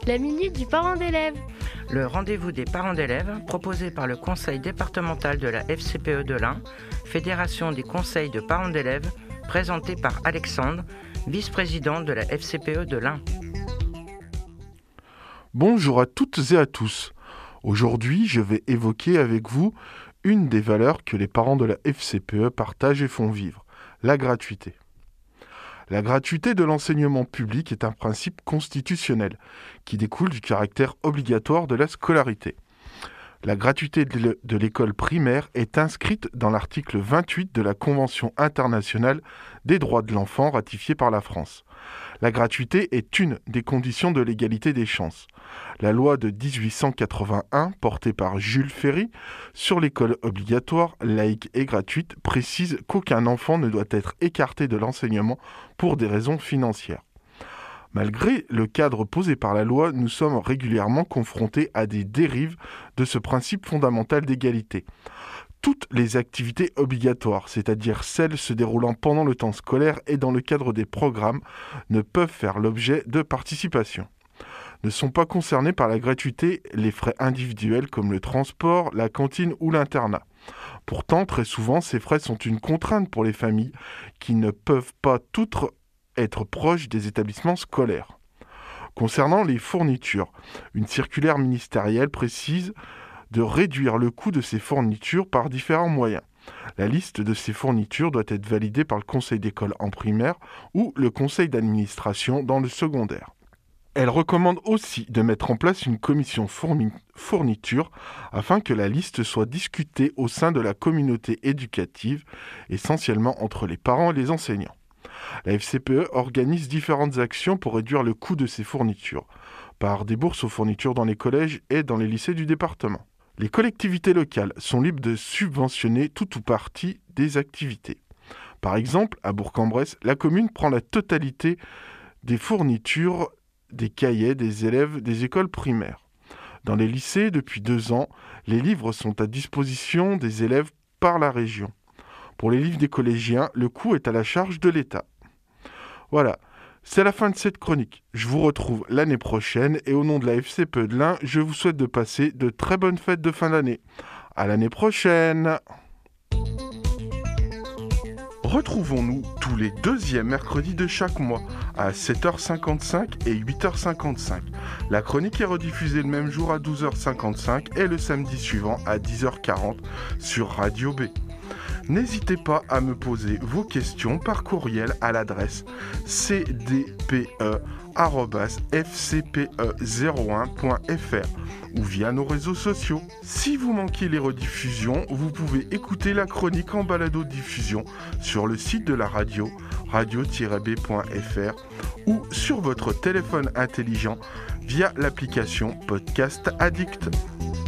La minute du parent d'élève. Le rendez-vous des parents d'élèves proposé par le conseil départemental de la FCPE de l'Ain, Fédération des conseils de parents d'élèves, présenté par Alexandre, vice-président de la FCPE de l'Ain. Bonjour à toutes et à tous. Aujourd'hui, je vais évoquer avec vous une des valeurs que les parents de la FCPE partagent et font vivre, la gratuité. La gratuité de l'enseignement public est un principe constitutionnel qui découle du caractère obligatoire de la scolarité. La gratuité de l'école primaire est inscrite dans l'article 28 de la Convention internationale des droits de l'enfant ratifiée par la France. La gratuité est une des conditions de l'égalité des chances. La loi de 1881, portée par Jules Ferry, sur l'école obligatoire, laïque et gratuite, précise qu'aucun enfant ne doit être écarté de l'enseignement pour des raisons financières. Malgré le cadre posé par la loi, nous sommes régulièrement confrontés à des dérives de ce principe fondamental d'égalité. Toutes les activités obligatoires, c'est-à-dire celles se déroulant pendant le temps scolaire et dans le cadre des programmes, ne peuvent faire l'objet de participation. Ne sont pas concernés par la gratuité les frais individuels comme le transport, la cantine ou l'internat. Pourtant, très souvent, ces frais sont une contrainte pour les familles qui ne peuvent pas toutes être proches des établissements scolaires. Concernant les fournitures, une circulaire ministérielle précise de réduire le coût de ces fournitures par différents moyens. La liste de ces fournitures doit être validée par le conseil d'école en primaire ou le conseil d'administration dans le secondaire. Elle recommande aussi de mettre en place une commission fourniture afin que la liste soit discutée au sein de la communauté éducative, essentiellement entre les parents et les enseignants. La FCPE organise différentes actions pour réduire le coût de ces fournitures, par des bourses aux fournitures dans les collèges et dans les lycées du département. Les collectivités locales sont libres de subventionner tout ou partie des activités. Par exemple, à Bourg-en-Bresse, la commune prend la totalité des fournitures des cahiers des élèves des écoles primaires. Dans les lycées, depuis 2 ans, les livres sont à disposition des élèves par la région. Pour les livres des collégiens, le coût est à la charge de l'État. Voilà, c'est la fin de cette chronique. Je vous retrouve l'année prochaine et au nom de la FCPE de l'Ain, je vous souhaite de passer de très bonnes fêtes de fin d'année. À l'année prochaine! Retrouvons-nous tous les 2e mercredis de chaque mois à 7h55 et 8h55. La chronique est rediffusée le même jour à 12h55 et le samedi suivant à 10h40 sur Radio B. N'hésitez pas à me poser vos questions par courriel à l'adresse cdpe@fcpe01.fr ou via nos réseaux sociaux. Si vous manquez les rediffusions, vous pouvez écouter la chronique en balado-diffusion sur le site de la radio, radio-b.fr ou sur votre téléphone intelligent via l'application Podcast Addict.